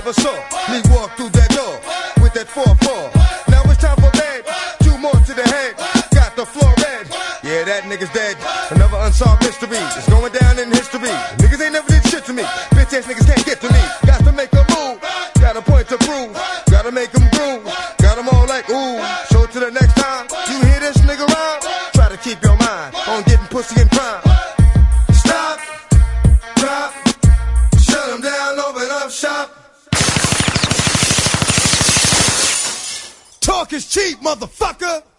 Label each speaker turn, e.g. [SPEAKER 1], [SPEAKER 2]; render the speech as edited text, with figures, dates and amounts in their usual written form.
[SPEAKER 1] never saw me walk through that door with that 4-4. Now it's time for bed, 2 more to the head. Got the floor red, yeah, that nigga's dead. Another unsolved mystery, it's going down in history. Niggas ain't never did shit to me, bitch ass niggas can't get to me. Got to make a move, got a point to prove. Gotta make them groove, got them all like ooh. So to the next time you hear this nigga rhyme, try to keep your mind on getting pussy and crime. Stop, drop, shut them down, open up shop. Talk is cheap, motherfucker.